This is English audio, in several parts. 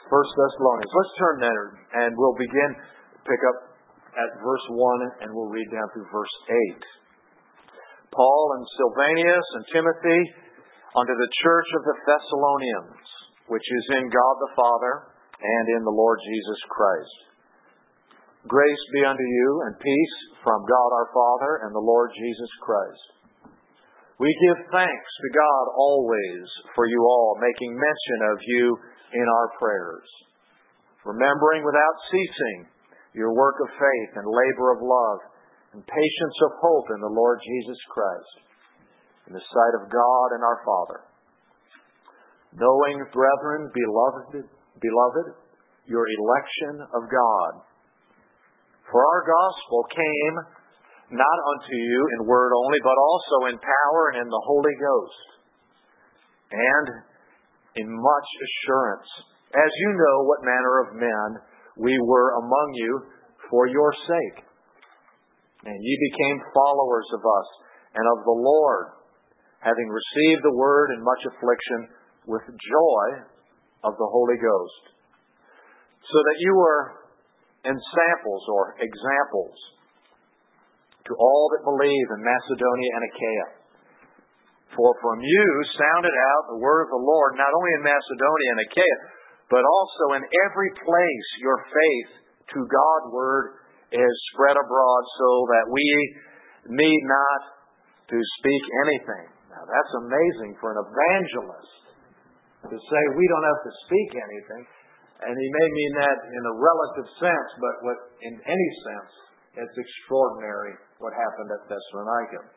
First Thessalonians. Let's turn there and we'll begin, pick up at verse 1 and we'll read down through verse 8. Paul and Silvanus and Timothy unto the church of the Thessalonians, which is in God the Father and in the Lord Jesus Christ. Grace be unto you and peace from God our Father and the Lord Jesus Christ. We give thanks to God always for you all, making mention of you in our prayers, remembering without ceasing your work of faith and labor of love and patience of hope in the Lord Jesus Christ, in the sight of God and our Father. Knowing, brethren, beloved, your election of God. For our gospel came not unto you in word only, but also in power and in the Holy Ghost, and in much assurance, as you know what manner of men we were among you for your sake. And ye became followers of us and of the Lord, having received the word in much affliction with joy of the Holy Ghost, so that you were ensamples or examples to all that believe in Macedonia and Achaia. For from you sounded out the word of the Lord, not only in Macedonia and Achaia, but also in every place your faith to Godward is spread abroad, so that we need not to speak anything. Now that's amazing for an evangelist to say we don't have to speak anything. And he may mean that in a relative sense, but in any sense, it's extraordinary what happened at Thessalonica.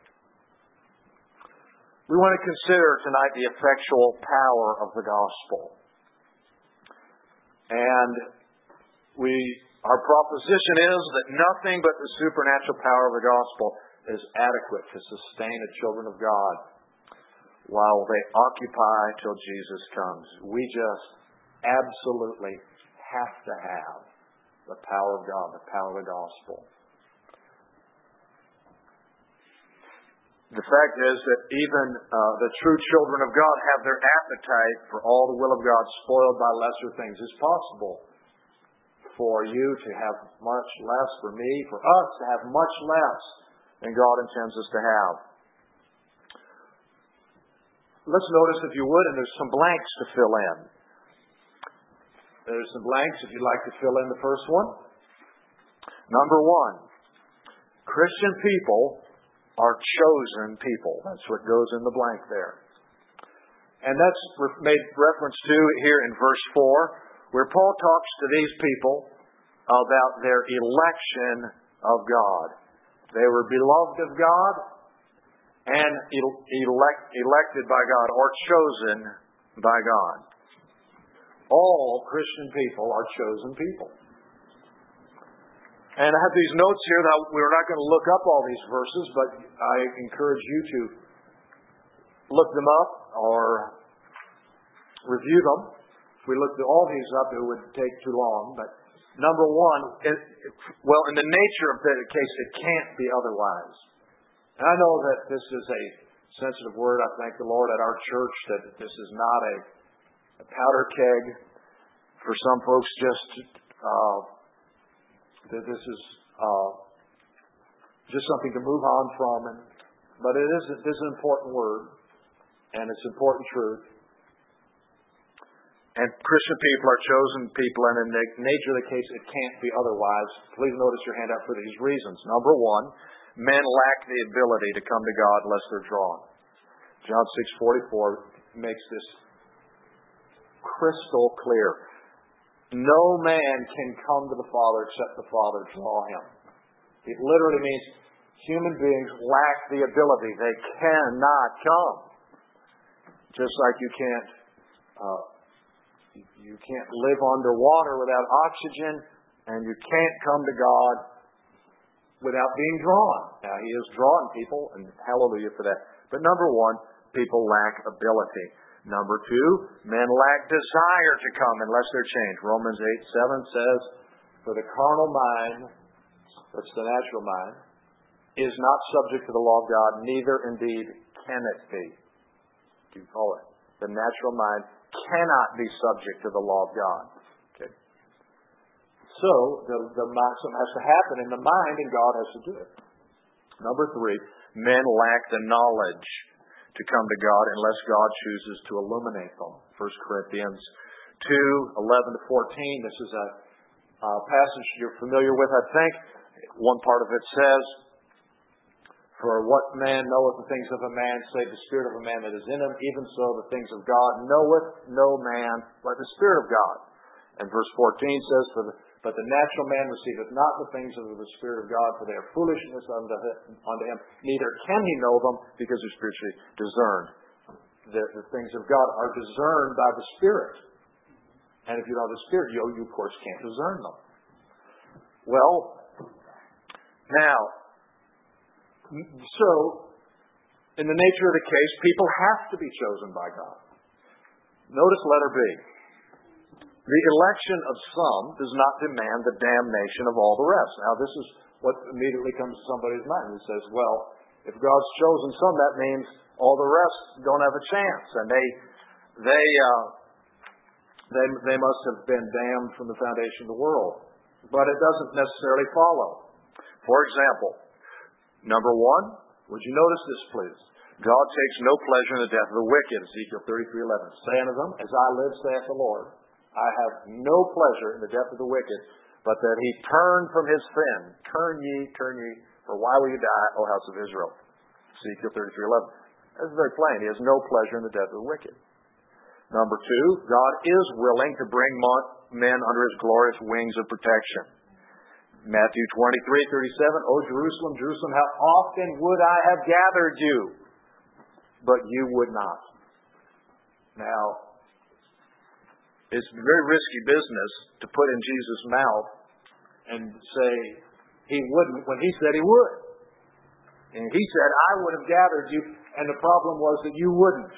We want to consider tonight the effectual power of the gospel. And our proposition is that nothing but the supernatural power of the gospel is adequate to sustain the children of God while they occupy till Jesus comes. We just absolutely have to have the power of God, the power of the gospel. The fact is that even the true children of God have their appetite for all the will of God spoiled by lesser things. It's possible for you to have much less, for me, for us to have much less than God intends us to have. Let's notice, if you would, and there's some blanks to fill in. There's some blanks if you'd like to fill in the first one. Number 1, Christian people are chosen people. That's what goes in the blank there. And that's made reference to here in verse 4, where Paul talks to these people about their election of God. They were beloved of God and elected by God, or chosen by God. All Christian people are chosen people. And I have these notes here that we're not going to look up all these verses, but I encourage you to look them up or review them. If we looked at all these up, it would take too long. But number 1, in the nature of the case, it can't be otherwise. And I know that this is a sensitive word. I thank the Lord at our church that this is not a powder keg for some folks that this is just something to move on from. But this is an important word, and it's important truth. And Christian people are chosen people, and in the nature of the case, it can't be otherwise. Please notice your handout for these reasons. Number 1, men lack the ability to come to God unless they're drawn. John 6:44 makes this crystal clear. No man can come to the Father except the Father draw him. It literally means human beings lack the ability. They cannot come. Just like you can't live underwater without oxygen, and you can't come to God without being drawn. Now, He is drawing people, and hallelujah for that. But number 1, people lack ability. Number 2, men lack desire to come unless they're changed. Romans 8:7 says, for the carnal mind, that's the natural mind, is not subject to the law of God, neither indeed can it be. Do you follow it? The natural mind cannot be subject to the law of God. So, something has to happen in the mind, and God has to do it. Number 3, men lack the knowledge to come to God unless God chooses to illuminate them. 1 Corinthians 2:11-14. This is a passage you're familiar with, I think. One part of it says, "For what man knoweth the things of a man, save the spirit of a man that is in him? Even so the things of God knoweth no man but the Spirit of God." And verse 14 says, "But the natural man receiveth not the things of the Spirit of God, for they are foolishness unto him. Neither can he know them, because they're spiritually discerned." The things of God are discerned by the Spirit. And if you don't have the Spirit, you of course can't discern them. Well, now, so, in the nature of the case, people have to be chosen by God. Notice letter B. The election of some does not demand the damnation of all the rest. Now, this is what immediately comes to somebody's mind. He says, well, if God's chosen some, that means all the rest don't have a chance. And they must have been damned from the foundation of the world. But it doesn't necessarily follow. For example, number 1, would you notice this, please? God takes no pleasure in the death of the wicked, Ezekiel 33:11. "Saying of them, as I live, saith the Lord, I have no pleasure in the death of the wicked, but that he turn from his sin. Turn ye, for why will you die, O house of Israel?" Ezekiel 33:11. That's very plain. He has no pleasure in the death of the wicked. Number 2, God is willing to bring men under his glorious wings of protection. Matthew 23:37, "O Jerusalem, Jerusalem, how often would I have gathered you, but you would not." Now, it's a very risky business to put in Jesus' mouth and say he wouldn't when he said he would. And he said, "I would have gathered you," and the problem was that you wouldn't.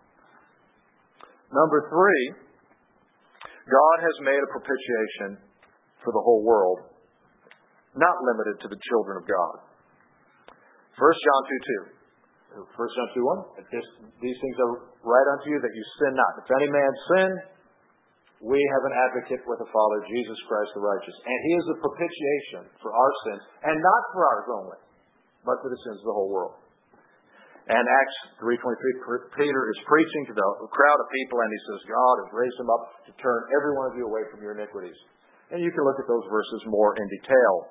Number 3, God has made a propitiation for the whole world, not limited to the children of God. 1 John 2:2. 1 John 2:1. "These things are right unto you, that you sin not. If any man sin, we have an advocate with the Father, Jesus Christ the righteous. And he is a propitiation for our sins, and not for ours only, but for the sins of the whole world." And Acts 3:23, Peter is preaching to the crowd of people, and he says, God has raised him up to turn every one of you away from your iniquities. And you can look at those verses more in detail.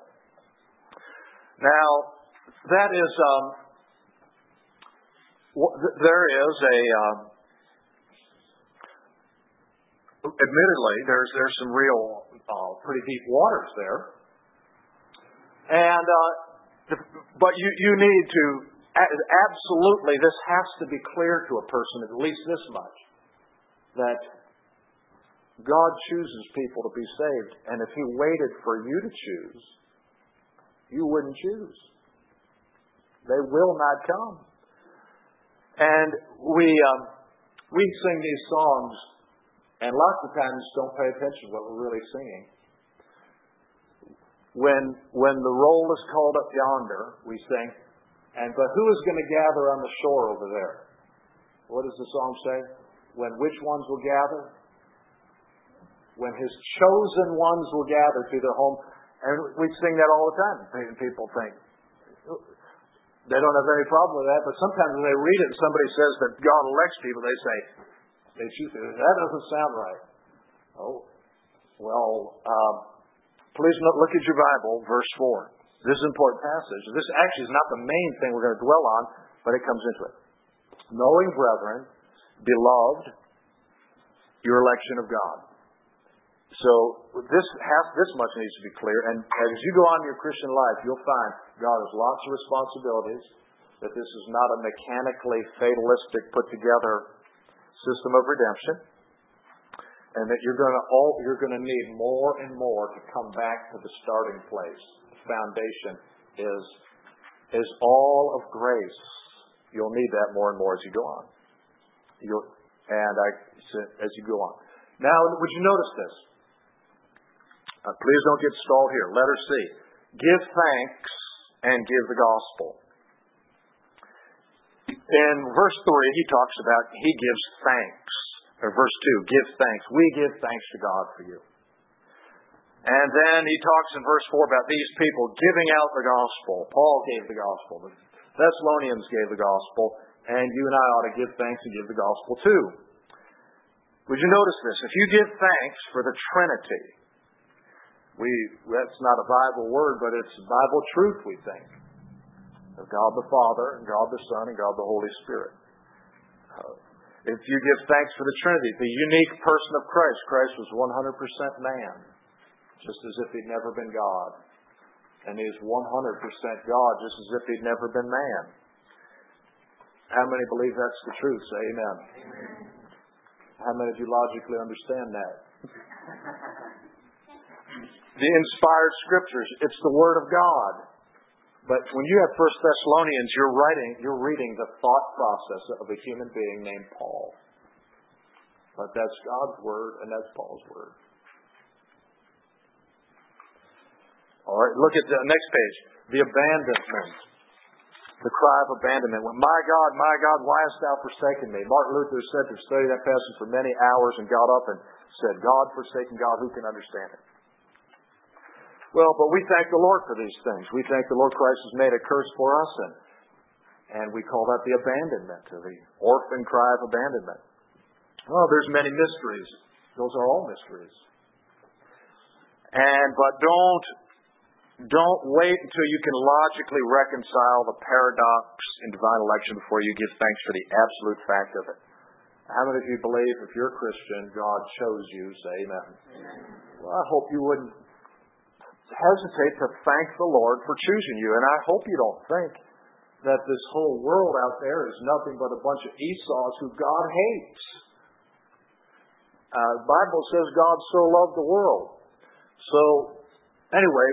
Now, that is, there is admittedly, there's some real pretty deep waters there. And, but you need to, absolutely, this has to be clear to a person, at least this much, that God chooses people to be saved. And if he waited for you to choose, you wouldn't choose. They will not come. And we sing these songs, and lots of times don't pay attention to what we're really singing. When the roll is called up yonder, we sing, but who is going to gather on the shore over there? What does the song say? Which ones will gather? When his chosen ones will gather to their home. And we sing that all the time. People think they don't have any problem with that, but sometimes when they read it and somebody says that God elects people, they say, they choose it. That doesn't sound right. Oh, well, please look at your Bible, verse 4. This is an important passage. This actually is not the main thing we're going to dwell on, but it comes into it. "Knowing, brethren, beloved, your election of God." So this much needs to be clear. And as you go on in your Christian life, you'll find God has lots of responsibilities, that this is not a mechanically fatalistic put together system of redemption, and that you're going to need more and more to come back to the starting place. The foundation is all of grace. You'll need that more and more as you go on. As you go on. Now, would you notice this? Please don't get stalled here. Letter C. Give thanks and give the gospel. In verse 3, he talks about he gives thanks. Or verse 2, give thanks. We give thanks to God for you. And then he talks in verse 4 about these people giving out the gospel. Paul gave the gospel. The Thessalonians gave the gospel. And you and I ought to give thanks and give the gospel too. Would you notice this? If you give thanks for the Trinity, that's not a Bible word, but it's Bible truth, we think, of God the Father, and God the Son, and God the Holy Spirit. If you give thanks for the Trinity, the unique person of Christ, Christ was 100% man, just as if he'd never been God. And he is 100% God, just as if he'd never been man. How many believe that's the truth? Say amen. How many of you logically understand that? The inspired scriptures, it's the Word of God. But when you have 1 Thessalonians, you're reading the thought process of a human being named Paul. But that's God's Word, and that's Paul's Word. All right, look at the next page. The abandonment. The cry of abandonment. My God, why hast thou forsaken me? Martin Luther said to study that passage for many hours and got up and said, God forsaken God, who can understand it? Well, but we thank the Lord for these things. We thank the Lord Christ has made a curse for us, and we call that the abandonment, the orphan cry of abandonment. Oh, there's many mysteries. Those are all mysteries. But don't wait until you can logically reconcile the paradox in divine election before you give thanks for the absolute fact of it. How many of you believe if you're a Christian, God chose you? Say amen. Well, I hope you wouldn't hesitate to thank the Lord for choosing you. And I hope you don't think that this whole world out there is nothing but a bunch of Esau's who God hates. The Bible says God so loved the world. So, anyway,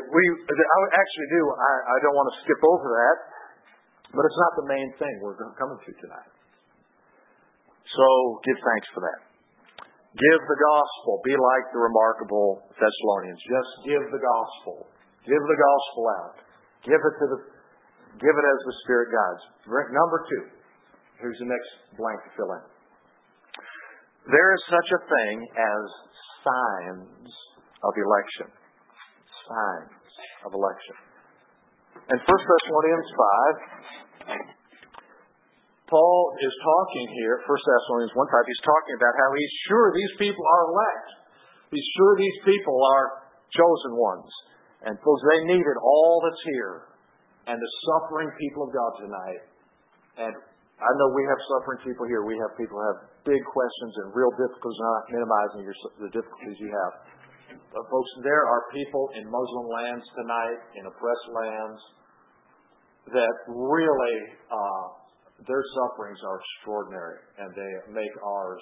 I don't want to skip over that, but it's not the main thing we're coming to tonight. So, give thanks for that. Give the gospel. Be like the remarkable Thessalonians. Just give the gospel. Give the gospel out. Give it as the Spirit guides. Number 2. Here's the next blank to fill in. There is such a thing as signs of election. Signs of election. In 1 Thessalonians 5, Paul is talking here, 1 Thessalonians 1:5, he's talking about how he's sure these people are elect. He's sure these people are chosen ones. And folks, they needed all that's here. And the suffering people of God tonight. And I know we have suffering people here. We have people who have big questions and real difficulties, not minimizing the difficulties you have. But folks, there are people in Muslim lands tonight, in oppressed lands, that really, their sufferings are extraordinary, and they make ours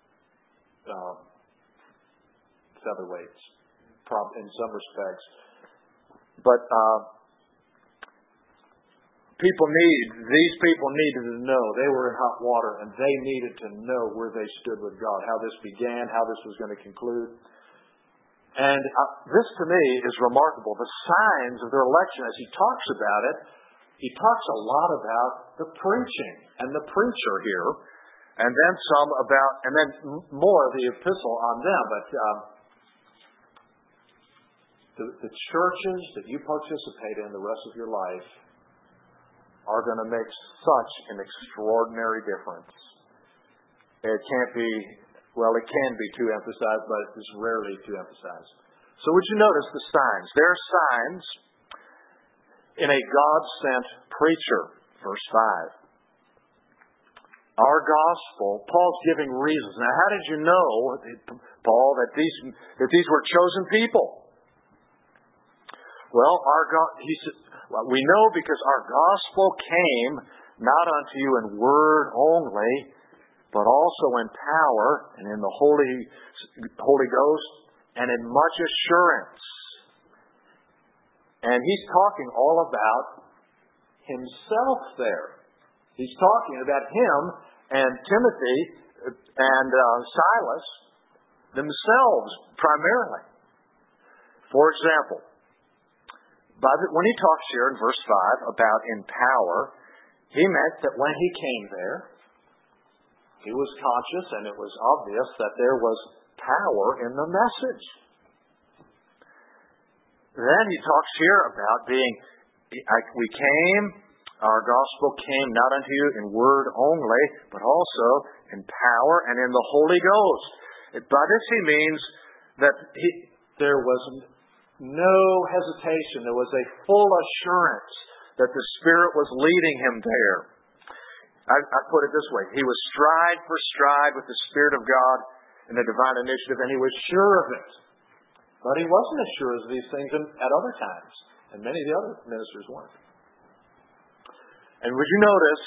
featherweights, in some respects. But these people needed to know. They were in hot water, and they needed to know where they stood with God, how this began, how this was going to conclude. And this, to me, is remarkable. The signs of their election, as he talks about it, he talks a lot about the preaching and the preacher here, and then more of the epistle on them. But the churches that you participate in the rest of your life are going to make such an extraordinary difference. It can be too emphasized, but it's rarely too emphasized. So would you notice the signs? There are signs in a God-sent preacher. Verse 5. Our gospel, Paul's giving reasons. Now, how did you know, Paul, that these were chosen people? Well, he said, we know because our gospel came not unto you in word only, but also in power and in the Holy Ghost and in much assurance. And he's talking all about himself there. He's talking about him and Timothy and Silas themselves primarily. For example, when he talks here in verse 5 about in power, he meant that when he came there, he was conscious and it was obvious that there was power in the message. Then he talks here about our gospel came not unto you in word only, but also in power and in the Holy Ghost. By this he means that there was no hesitation. There was a full assurance that the Spirit was leading him there. I put it this way. He was stride for stride with the Spirit of God in the divine initiative, and he was sure of it. But he wasn't as sure of these things at other times, and many of the other ministers weren't. And would you notice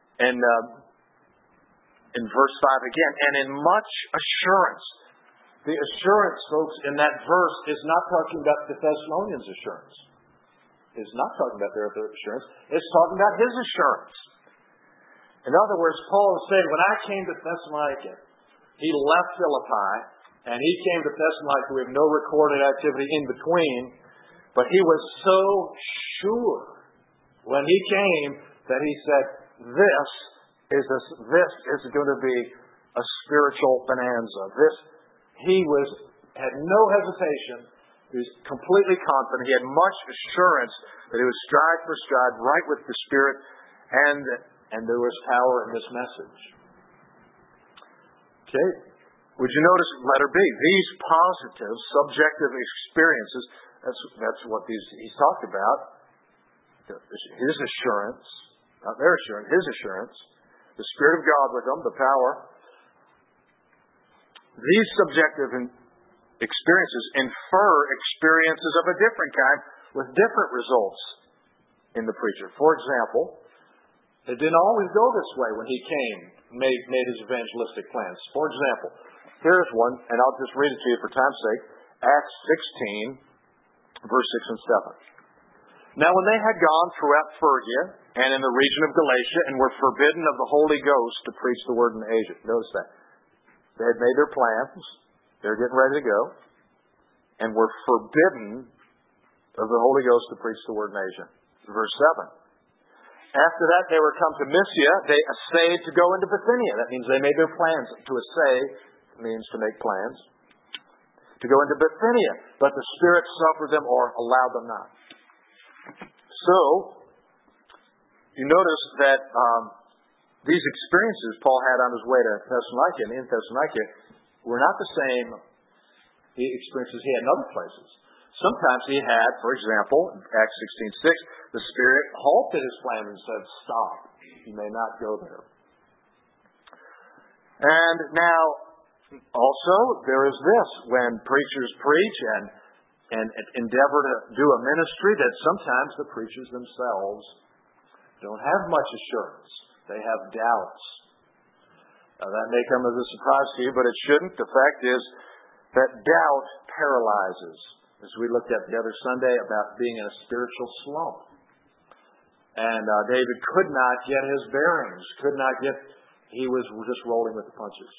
in verse 5 again, and in much assurance. The assurance, folks, in that verse is not talking about the Thessalonians' assurance. It's not talking about their assurance. It's talking about his assurance. In other words, Paul is saying, when I came to Thessalonica, he left Philippi, and he came to Thessalonica with no recorded activity in between, but he was so sure when he came that he said, this is going to be a spiritual bonanza. He had no hesitation. He was completely confident. He had much assurance that he was stride for stride right with the Spirit, and there was power in this message. Okay. Would you notice letter B? These positive, subjective experiences, that's what he's talked about. His assurance, not their assurance, his assurance. The Spirit of God with them, the power. These subjective experiences infer experiences of a different kind with different results in the preacher. For example, it didn't always go this way when he came, made his evangelistic plans. For example, here's one, and I'll just read it to you for time's sake. Acts 16, verse 6 and 7. Now when they had gone throughout Phrygia and in the region of Galatia and were forbidden of the Holy Ghost to preach the word in Asia. Notice that. They had made their plans. They were getting ready to go. And were forbidden of the Holy Ghost to preach the word in Asia. Verse 7. After that, they were come to Mysia. They essayed to go into Bithynia. That means they made their plans. To essay means to make plans. To go into Bithynia. But the Spirit suffered them or allowed them not. So, you notice that these experiences Paul had on his way to Thessalonica and in Thessalonica were not the same experiences he had in other places. Sometimes he had, for example, in Acts 16:6, the Spirit halted his plan and said, stop. You may not go there. And now, also, there is this. When preachers preach and endeavor to do a ministry, that sometimes the preachers themselves don't have much assurance. They have doubts. Now, that may come as a surprise to you, but it shouldn't. The fact is that doubt paralyzes. As we looked at the other Sunday about being in a spiritual slump. And David could not get his bearings. He was just rolling with the punches.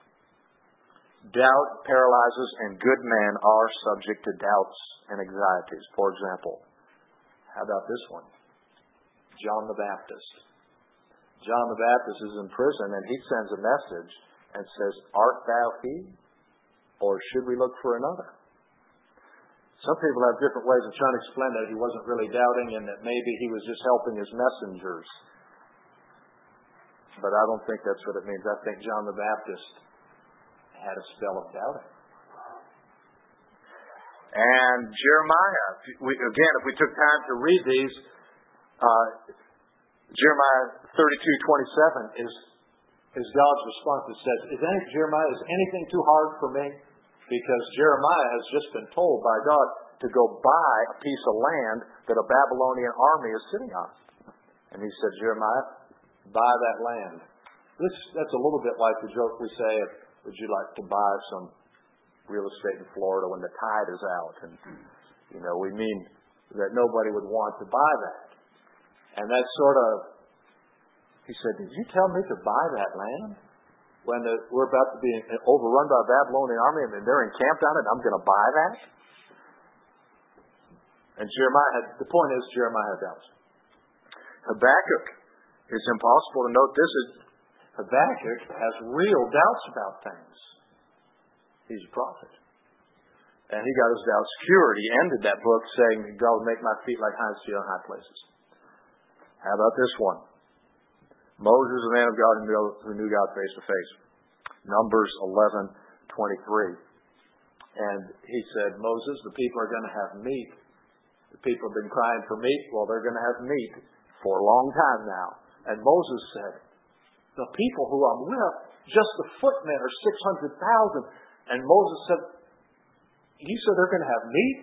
Doubt paralyzes, and good men are subject to doubts and anxieties. For example, how about this one? John the Baptist. John the Baptist is in prison, and he sends a message and says, art thou he? Or should we look for another? Some people have different ways of trying to explain that he wasn't really doubting and that maybe he was just helping his messengers. But I don't think that's what it means. I think John the Baptist had a spell of doubting. And Jeremiah, if we took time to read these, Jeremiah 32:27 is God's response that says, Jeremiah, is anything too hard for me? Because Jeremiah has just been told by God to go buy a piece of land that a Babylonian army is sitting on. And he said, Jeremiah, buy that land. That's a little bit like the joke we say, would you like to buy some real estate in Florida when the tide is out? And, we mean that nobody would want to buy that. And that's he said, did you tell me to buy that land? When we're about to be overrun by a Babylonian army and they're encamped on it, I'm going to buy that? And the point is, Jeremiah had doubts. Habakkuk, it's impossible to note this. Habakkuk has real doubts about things. He's a prophet. And he got his doubts cured. He ended that book saying, God will make my feet like hinds feet on high places. How about this one? Moses, a man of God who knew God face to face. Numbers 11:23. And he said, Moses, the people are going to have meat. The people have been crying for meat. Well, they're going to have meat for a long time now. And Moses said, the people who I'm with, just the footmen are 600,000. And Moses said, you said they're going to have meat?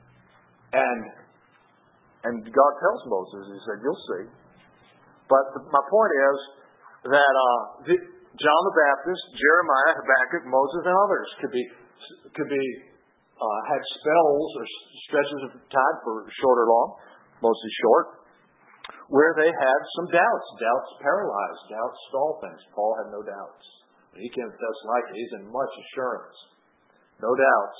And God tells Moses, he said, you'll see. But my point is that John the Baptist, Jeremiah, Habakkuk, Moses, and others could be had spells or stretches of time for short or long, mostly short, where they had some doubts. Doubts paralyze, doubts stall things. Paul had no doubts. He came to Thessalonica. He's in much assurance. No doubts.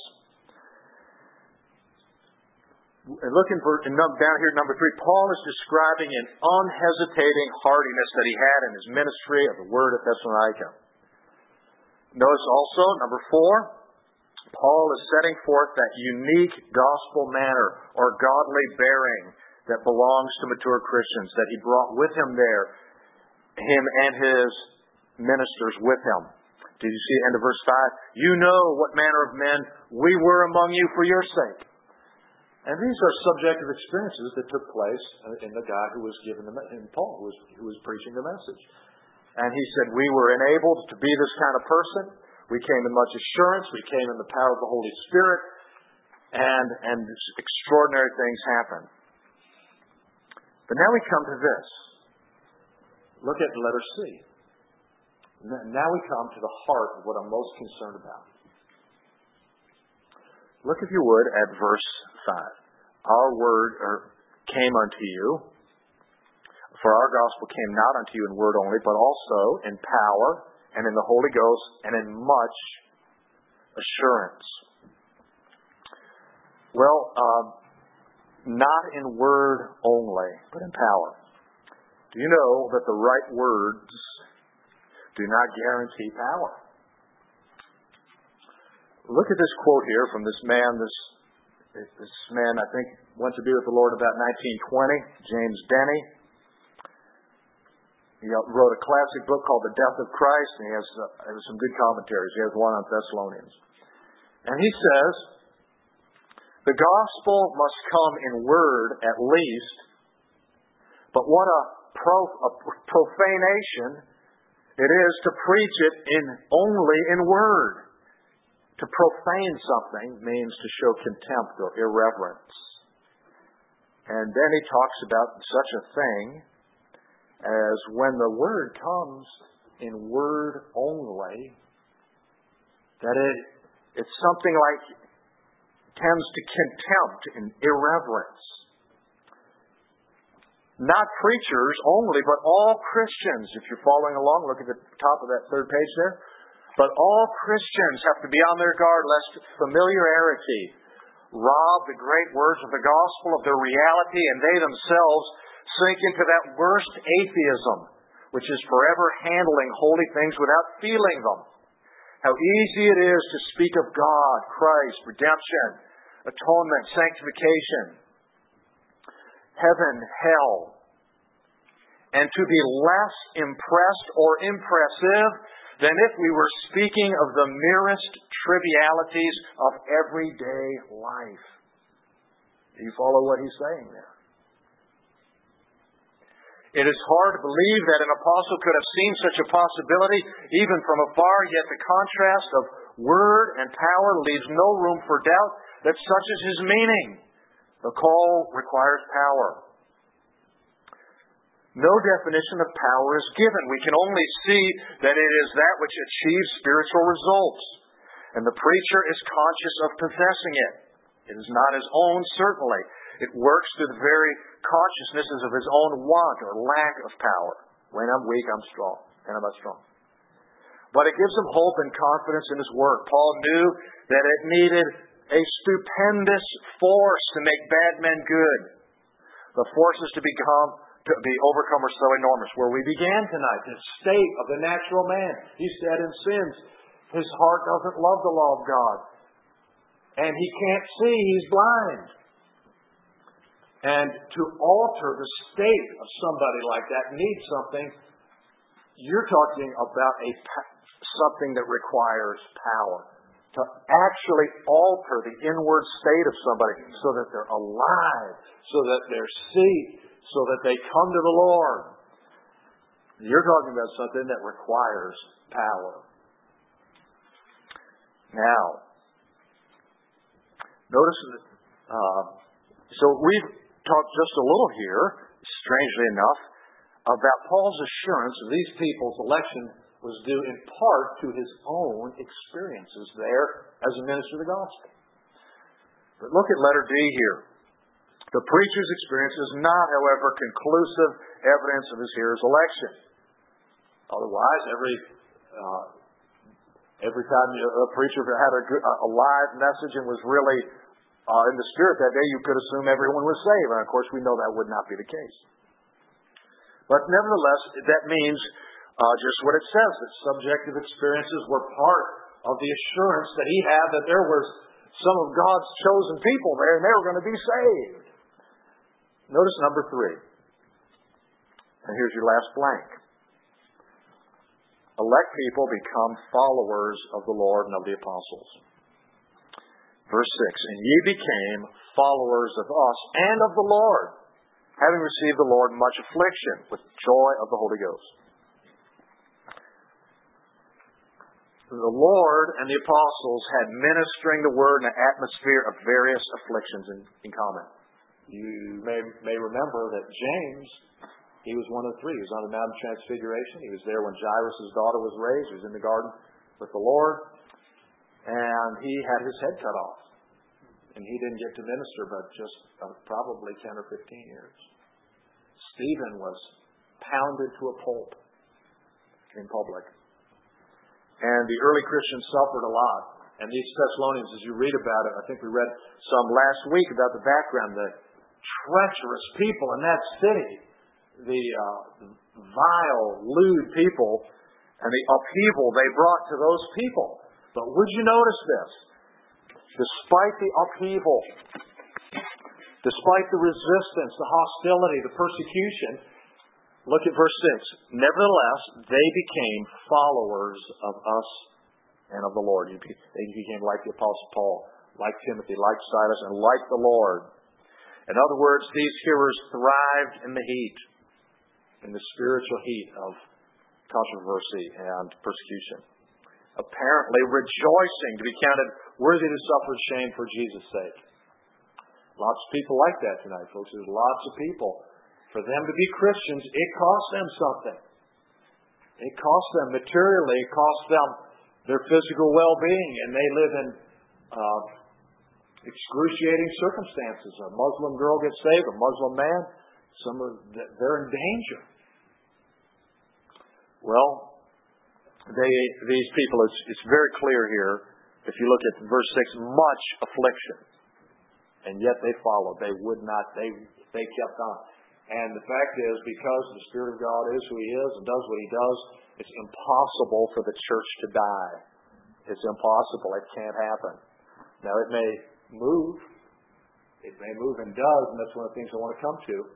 And looking down here, number 3, Paul is describing an unhesitating hardiness that he had in his ministry of the word at Thessalonica. Notice also, number 4, Paul is setting forth that unique gospel manner or godly bearing that belongs to mature Christians, that he brought with him there, him and his ministers with him. Did you see the end of verse 5? You know what manner of men we were among you for your sake. And these are subjective experiences that took place in the guy who was given in Paul, who was preaching the message. And he said, we were enabled to be this kind of person. We came in much assurance. We came in the power of the Holy Spirit. And extraordinary things happened. But now we come to this. Look at letter C. Now we come to the heart of what I'm most concerned about. Look, if you would, at verse 5. Our word came unto you, for our gospel came not unto you in word only, but also in power and in the Holy Ghost and in much assurance. Well, not in word only, but in power. Do you know that the right words do not guarantee power? Look at this quote here from this man. This man, I think, went to be with the Lord about 1920, James Denney. He wrote a classic book called The Death of Christ, and he has some good commentaries. He has one on Thessalonians. And he says, the gospel must come in word at least, but what a profanation it is to preach it only in word. To profane something means to show contempt or irreverence. And then he talks about such a thing as when the word comes in word only, that it's something like tends to contempt and irreverence. Not preachers only, but all Christians. If you're following along, look at the top of that third page there. But all Christians have to be on their guard lest familiarity rob the great words of the gospel of their reality and they themselves sink into that worst atheism, which is forever handling holy things without feeling them. How easy it is to speak of God, Christ, redemption, atonement, sanctification, heaven, hell, and to be less impressed or impressive than if we were speaking of the merest trivialities of everyday life. Do you follow what he's saying there? It is hard to believe that an apostle could have seen such a possibility even from afar, yet the contrast of word and power leaves no room for doubt that such is his meaning. The call requires power. No definition of power is given. We can only see that it is that which achieves spiritual results. And the preacher is conscious of possessing it. It is not his own, certainly. It works through the very consciousnesses of his own want or lack of power. When I'm weak, I'm strong. And I'm not strong. But it gives him hope and confidence in his work. Paul knew that it needed a stupendous force to make bad men good. The forces to be overcome are so enormous. Where we began tonight, the state of the natural man. He's dead in sins. His heart doesn't love the law of God. and he can't see, he's blind. And to alter the state of somebody like that needs something. You're talking about something that requires power. To actually alter the inward state of somebody so that they're alive, so that they're see, so that they come to the Lord. You're talking about something that requires power. Now, notice that, so we've talked just a little here, strangely enough, about Paul's assurance of these people's election was due in part to his own experiences there as a minister of the gospel. But look at letter D here. The preacher's experience is not, however, conclusive evidence of his hearer's election. Otherwise, every time a preacher had a live message and was really in the Spirit that day, you could assume everyone was saved. And of course, we know that would not be the case. But nevertheless, that means just what it says, that subjective experiences were part of the assurance that he had that there was some of God's chosen people there and they were going to be saved. Notice number 3. And here's your last blank. Elect people become followers of the Lord and of the apostles. Verse 6, and ye became followers of us and of the Lord, having received the Lord much affliction with joy of the Holy Ghost. The Lord and the apostles had ministering the word in an atmosphere of various afflictions in common. You may remember that James, he was one of the 3. He was on the Mount of Transfiguration. He was there when Jairus' daughter was raised. He was in the garden with the Lord. And he had his head cut off. And he didn't get to minister but just probably 10 or 15 years. Stephen was pounded to a pulp in public. And the early Christians suffered a lot. And these Thessalonians, as you read about it, I think we read some last week about the background, the treacherous people in that city, the vile, lewd people, and the upheaval they brought to those people. But would you notice this? Despite the upheaval, despite the resistance, the hostility, the persecution, look at verse 6. Nevertheless, they became followers of us and of the Lord. They became like the Apostle Paul, like Timothy, like Silas, and like the Lord. In other words, these hearers thrived in the heat, in the spiritual heat of controversy and persecution. Apparently rejoicing to be counted worthy to suffer shame for Jesus' sake. Lots of people like that tonight, folks. There's lots of people. For them to be Christians, it costs them something. It costs them materially. It costs them their physical well-being. And they live in excruciating circumstances. A Muslim girl gets saved, a Muslim man, they're in danger. Well, these people, it's very clear here, if you look at verse 6, much affliction. And yet they followed. They would not, they kept on. And the fact is, because the Spirit of God is who He is and does what He does, it's impossible for the church to die. It's impossible. It can't happen. Now, it may move. It may move and does, and that's one of the things I want to come to.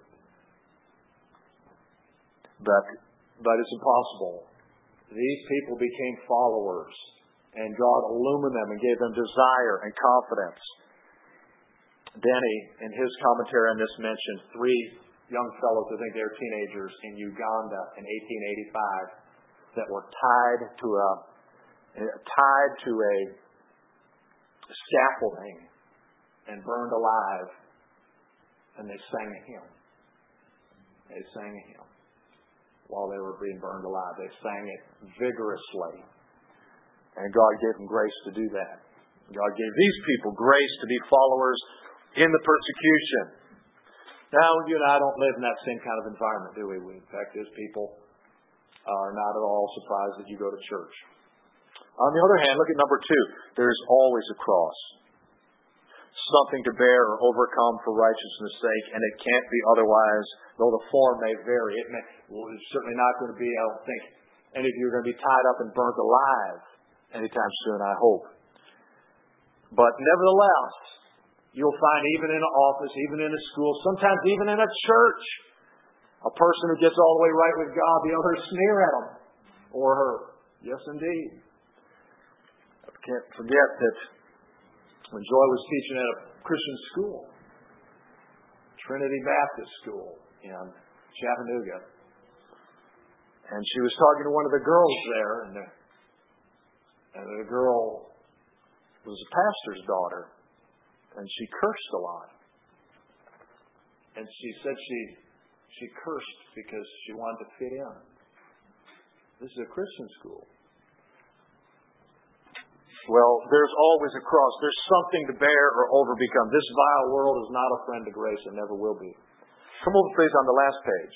But it's impossible. These people became followers, and God illumined them and gave them desire and confidence. Denny, in his commentary on this, mentioned 3 young fellows, I think they were teenagers, in Uganda in 1885 that were tied to a scaffolding and burned alive, and they sang a hymn. They sang a hymn while they were being burned alive. They sang it vigorously, and God gave them grace to do that. God gave these people grace to be followers in the persecution. Now, you and I don't live in that same kind of environment, do we? In fact, these people are not at all surprised that you go to church. On the other hand, look at number 2. There's always a cross. Something to bear or overcome for righteousness' sake, and it can't be otherwise, though the form may vary. It's certainly not going to be, I don't think, any of you are going to be tied up and burnt alive anytime soon, I hope. But nevertheless, you'll find even in an office, even in a school, sometimes even in a church, a person who gets all the way right with God, the others sneer at him or her. Yes, indeed. I can't forget that when Joy was teaching at a Christian school, Trinity Baptist School in Chattanooga, and she was talking to one of the girls there, and the girl was a pastor's daughter, and she cursed a lot. And she said she cursed because she wanted to fit in. This is a Christian school. Well, there's always a cross. There's something to bear or overcome. This vile world is not a friend to grace and never will be. Come over, please, on the last page.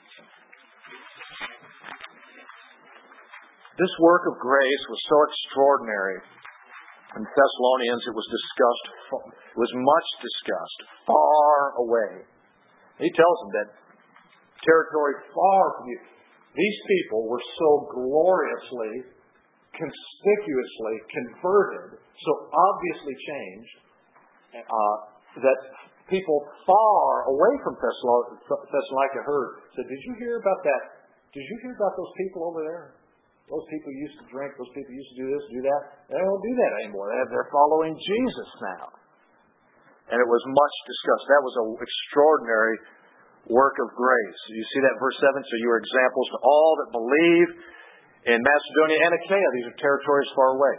This work of grace was so extraordinary. In Thessalonians, it was discussed. It was much discussed, far away. He tells them that territory far from you. These people were so gloriously, conspicuously converted, so obviously changed, that people far away from Thessalonica heard. Said, "Did you hear about that? Did you hear about those people over there? Those people used to drink. Those people used to do this, do that. They don't do that anymore. They're following Jesus now." And it was much discussed. That was an extraordinary work of grace. You see that verse 7? So you are examples to all that believe in Macedonia and Achaia. These are territories far away.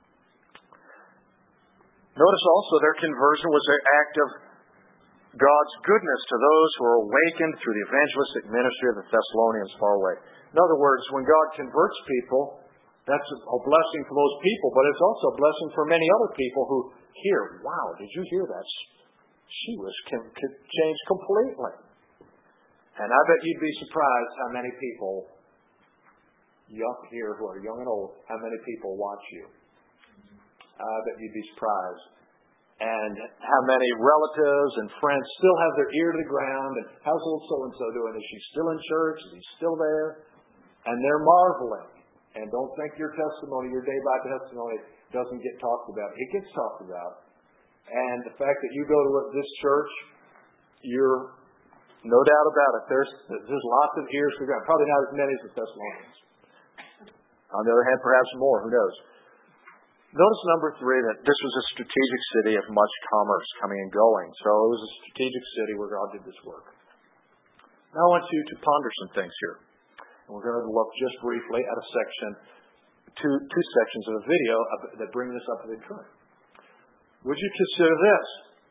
Notice also their conversion was an act of God's goodness to those who are awakened through the evangelistic ministry of the Thessalonians far away. In other words, when God converts people, that's a blessing for those people, but it's also a blessing for many other people who hear, "Wow, did you hear that? She was changed completely." And I bet you'd be surprised how many people up here who are young and old, how many people watch you. I bet you'd be surprised. And how many relatives and friends still have their ear to the ground, and how's old so-and-so doing? Is she still in church? Is he still there? And they're marveling. And don't think your testimony, your day-by testimony, doesn't get talked about. It gets talked about. And the fact that you go to this church, you're no doubt about it. There's lots of ears to the ground. Probably not as many as the Thessalonians. On the other hand, perhaps more. Who knows? Notice number 3, that this was a strategic city of much commerce coming and going. So it was a strategic city where God did this work. Now I want you to ponder some things here. And we're going to look just briefly at a section, two sections of a video that bring this up to the current. Would you consider this?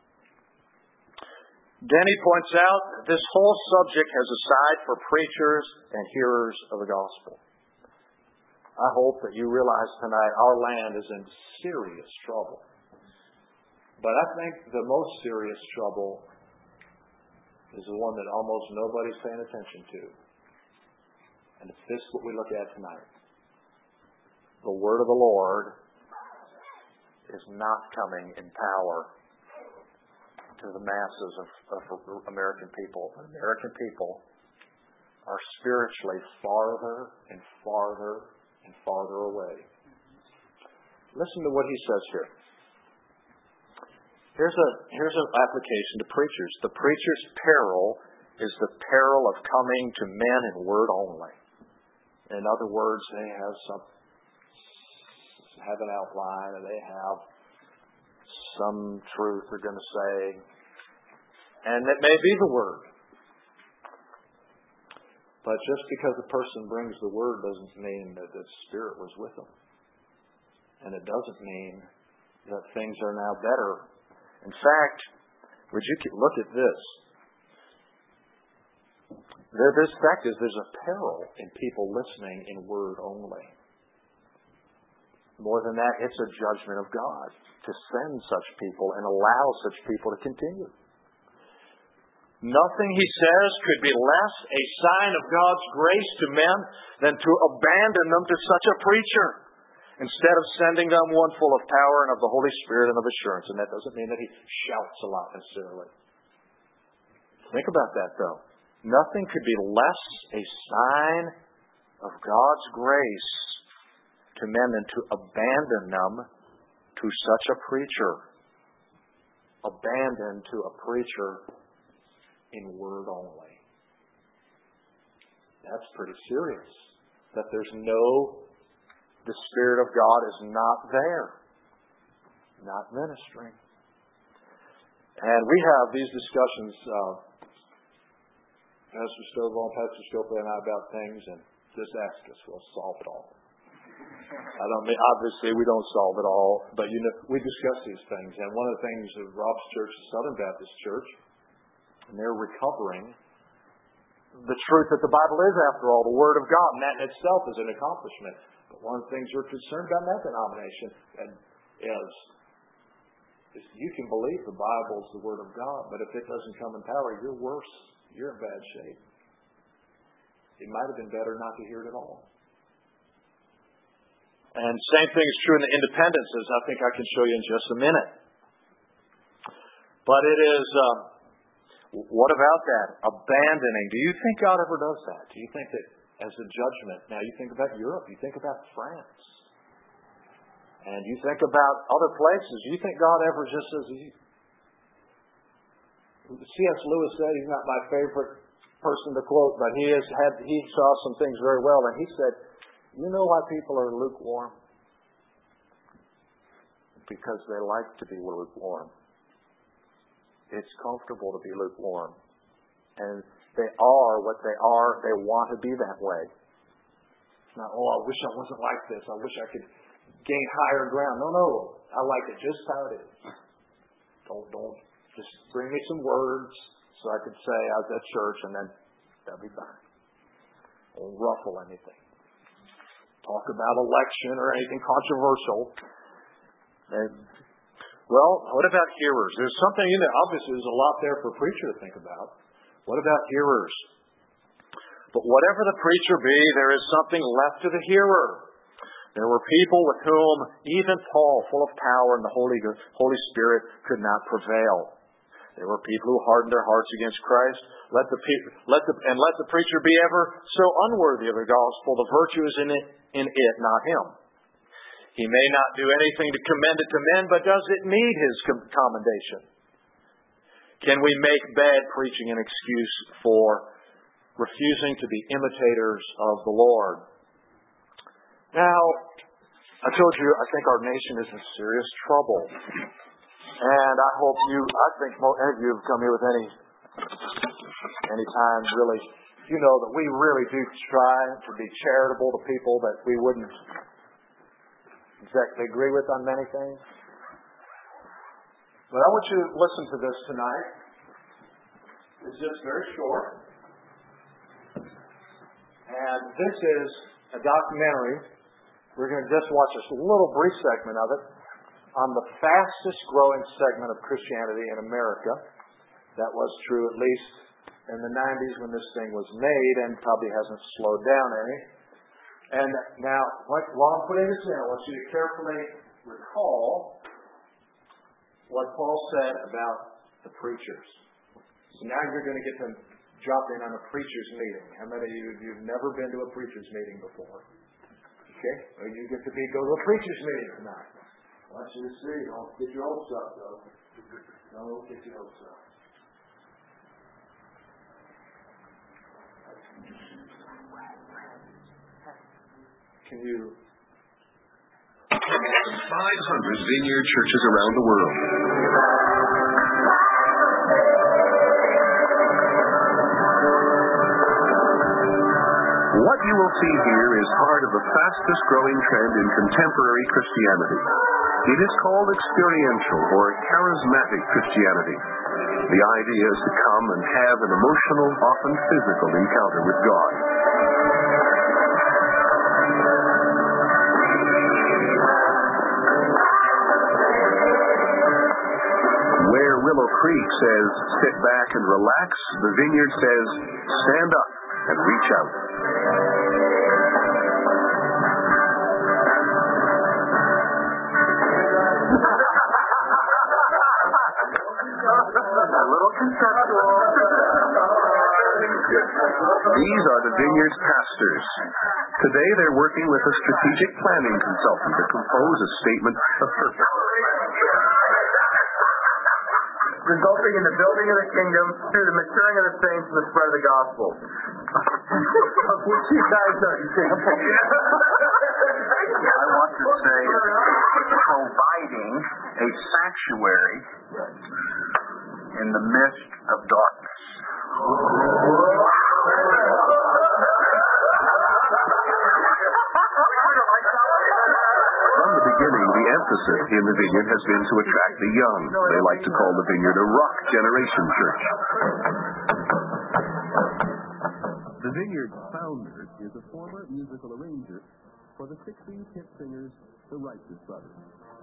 Denny points out that this whole subject has a side for preachers and hearers of the gospel. I hope that you realize tonight our land is in serious trouble. But I think the most serious trouble is the one that almost nobody's paying attention to. And it's this what we look at tonight. The word of the Lord is not coming in power to the masses of American people. American people are spiritually farther and farther and farther away. Listen to what he says here. Here's an application to preachers. The preacher's peril is the peril of coming to men in word only. In other words, they have an outline, and they have some truth they're going to say, and it may be the word. But just because a person brings the word doesn't mean that the Spirit was with them. And it doesn't mean that things are now better. In fact, would you look at this? This fact is there's a peril in people listening in word only. More than that, it's a judgment of God to send such people and allow such people to continue. Nothing, he says, could be less a sign of God's grace to men than to abandon them to such a preacher, instead of sending them one full of power and of the Holy Spirit and of assurance. And that doesn't mean that he shouts a lot necessarily. Think about that, though. Nothing could be less a sign of God's grace to men than to abandon them to to such a preacher. Abandon to a preacher in word only. That's pretty serious. That the Spirit of God is not there. Not ministering. And we have these discussions, Pastor Stovall, Pastor Scopa and I, about things, and just ask us, we'll solve it all. Obviously we don't solve it all, but we discuss these things. And one of the things of Rob's church, the Southern Baptist Church, and they're recovering the truth that the Bible is, after all, the Word of God, and that in itself is an accomplishment. But one of the things we're concerned about in that denomination is you can believe the Bible is the Word of God, but if it doesn't come in power, you're worse. You're in bad shape. It might have been better not to hear it at all. And same thing is true in the independences. I think I can show you in just a minute. But it is, what about that? Abandoning. Do you think God ever does that? Do you think that as a judgment, now you think about Europe, you think about France, and you think about other places, you think God ever just says, C.S. Lewis said, he's not my favorite person to quote, but he saw some things very well, and he said, you know why people are lukewarm? Because they like to be lukewarm. It's comfortable to be lukewarm. And they are what they are. They want to be that way. It's not, I wish I wasn't like this. I wish I could gain higher ground. No. I like it just how it is. Don't just bring me some words so I could say I was at church and then that'll be fine. Don't ruffle anything. Talk about election or anything controversial. And, well, what about hearers? There's something in there. Obviously, there's a lot there for a preacher to think about. What about hearers? But whatever the preacher be, there is something left to the hearer. There were people with whom even Paul, full of power and the Holy Spirit, could not prevail. There were people who hardened their hearts against Christ. Let the preacher be ever so unworthy of the gospel. The virtue is in it, not him. He may not do anything to commend it to men, but does it need his commendation? Can we make bad preaching an excuse for refusing to be imitators of the Lord? Now, I told you, I think our nation is in serious trouble. And I think most of you have come here with any time really, you know that we really do try to be charitable to people that we wouldn't exactly agree with on many things. But I want you to listen to this tonight. It's just very short. And this is a documentary. We're going to just watch a little brief segment of it on the fastest growing segment of Christianity in America. That was true at least in the 90s when this thing was made, and probably hasn't slowed down any. And now, while I'm putting this in, I want you to carefully recall what Paul said about the preachers. So now you're going to get to drop in on a preacher's meeting. How many of you have never been to a preacher's meeting before? Okay? Well, you get to go to a preacher's meeting tonight. I want you to see. Don't get your hopes up, though. Don't get your hopes up. Can you... 500 vineyard churches around the world. What you will see here is part of the fastest growing trend in contemporary Christianity. It is called experiential or charismatic Christianity. The idea is to come and have an emotional, often physical encounter with God. Where Willow Creek says, sit back and relax, the Vineyard says, stand up and reach out. A little conceptual. These are the Vineyard's pastors. Today they're working with a strategic planning consultant to compose a statement of purpose. resulting in the building of the kingdom through the maturing of the saints and the spread of the gospel. Which you guys are examples. I want to say providing a sanctuary in the midst of darkness. From the beginning, the emphasis in the vineyard has been to attract the young. They like to call the vineyard a rock generation church. The vineyard's founder is a former musical arranger for the 60s hit singers, the Righteous Brothers.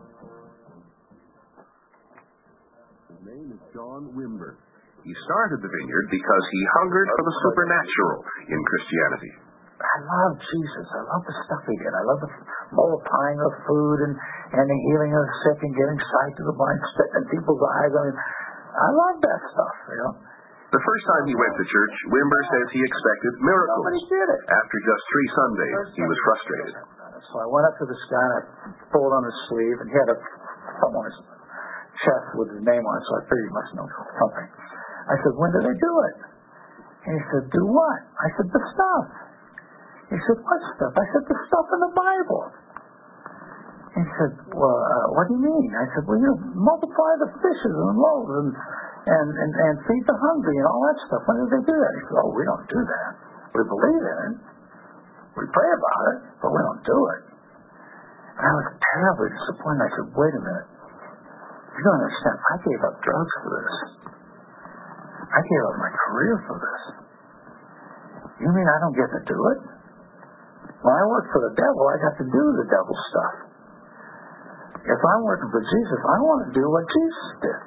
His name is John Wimber. He started the vineyard because he hungered for the supernatural in Christianity. I love Jesus. I love the stuff he did. I love the multiplying of food and the healing of the sick and giving sight to the blind, spitting in people's eyes. I mean, I love that stuff, you know. The first time he went to church, Wimber says he expected miracles. Nobody did it. After just 3 Sundays, he was frustrated. So I went up to this guy and I pulled on his sleeve, and he had something on his chest with his name on it, so I figured he must know something. I said, when did they do it? And he said, do what? I said, the stuff. He said, what stuff? I said, the stuff in the Bible. He said, well, what do you mean? I said, well, you multiply the fishes and loaves and feed the hungry and all that stuff. When did they do that? He said, oh, we don't do that. We believe in it. We pray about it, but we don't do it. And I was terribly disappointed. I said, wait a minute. You don't understand. I gave up drugs for this. I gave up my career for this. You mean I don't get to do it? When I work for the devil, I got to do the devil stuff. If I'm working for Jesus, I want to do what Jesus did.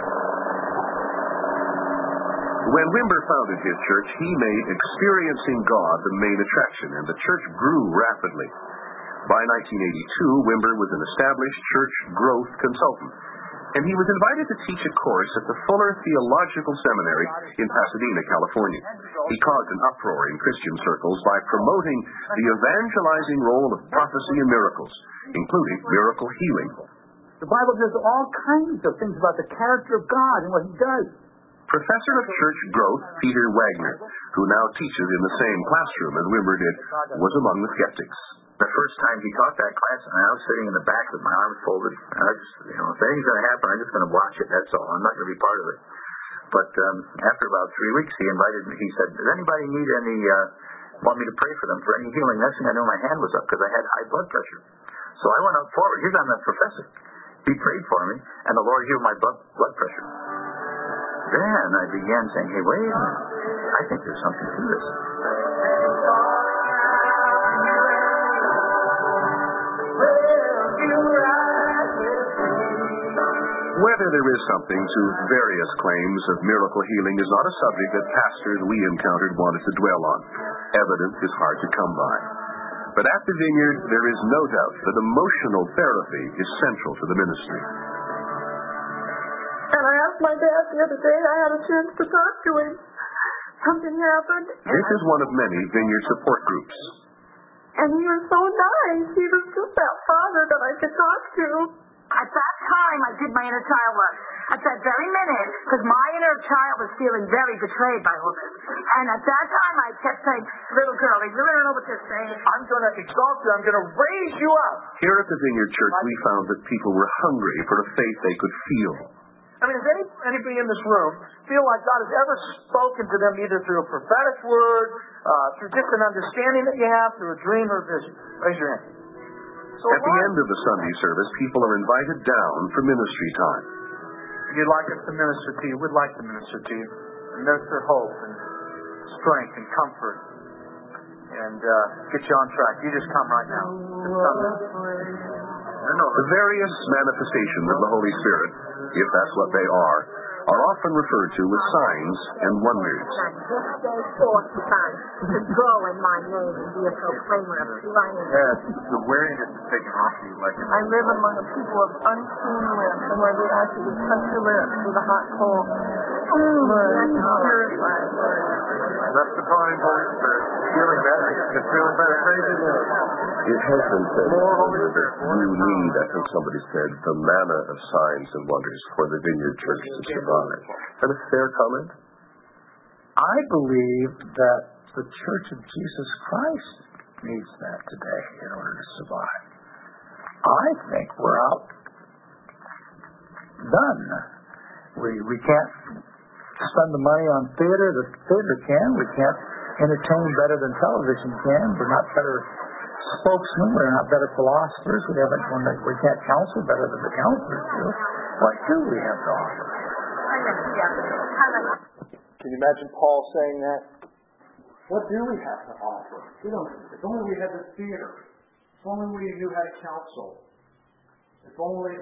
When Wimber founded his church, he made experiencing God the main attraction, and the church grew rapidly. By 1982, Wimber was an established church growth consultant, and he was invited to teach a course at the Fuller Theological Seminary in Pasadena, California. He caused an uproar in Christian circles by promoting the evangelizing role of prophecy and miracles, including miracle healing. The Bible says all kinds of things about the character of God and what he does. Professor of church growth, Peter Wagner, who now teaches in the same classroom as Wimber did, was among the skeptics. The first time he taught that class, and I was sitting in the back with my arms folded, and I just, if anything's going to happen, I'm just going to watch it, that's all. I'm not going to be part of it. But after about 3 weeks, he invited me, he said, does anybody need want me to pray for them for any healing? Next thing I know, my hand was up because I had high blood pressure. So I went up forward. Here's I'm the professor. He prayed for me, and the Lord healed my blood pressure. Then I began saying, hey, wait a minute. I think there's something to this. Whether there is something to various claims of miracle healing is not a subject that pastors we encountered wanted to dwell on. Evidence is hard to come by. But at the Vineyard, there is no doubt that emotional therapy is central to the ministry. And I asked my dad the other day, I had a chance to talk to him. Something happened. This is one of many Vineyard support groups. And he was so nice. He was just that father that I could talk to. At that time, I did my inner child work. At that very minute, because my inner child was feeling very betrayed by all this. And at that time, I kept saying, little girl, you really don't know what you're saying. I'm going to exalt you. I'm going to raise you up. Here at the Vineyard Church, we found that people were hungry for a faith they could feel. I mean, does anybody in this room feel like God has ever spoken to them either through a prophetic word, through just an understanding that you have, through a dream or a vision? Raise your hand. So at the end of the Sunday service, people are invited down for ministry time. If you'd like us to minister to you, we'd like to minister to you. And minister hope and strength and comfort. And get you on track. You just come right now. The various manifestations of the Holy Spirit, if that's what they are often referred to as signs and wonders. This day forth, Son, to go in my name and be a proclaimer of life. Yes, the weariness is taken off you like I live among a people of unclean lips, and where they ask you to touch your lips with a hot coal. That's the point, Holy Spirit. Feeling better. It's feeling better. Praise the Lord. It has been said that you need, I think somebody said, the manna of signs and wonders for the Vineyard Church to survive. Is that a fair comment? I believe that the Church of Jesus Christ needs that today in order to survive. I think we're outdone. We can't spend the money on theater. The theater can. We can't entertain better than television can. We're not better spokesmen. We're not better philosophers. We can't counsel better than the counselors do. What do we have to offer? Can you imagine Paul saying that? What do we have to offer? If only we had the theater. If only we knew how to counsel. If only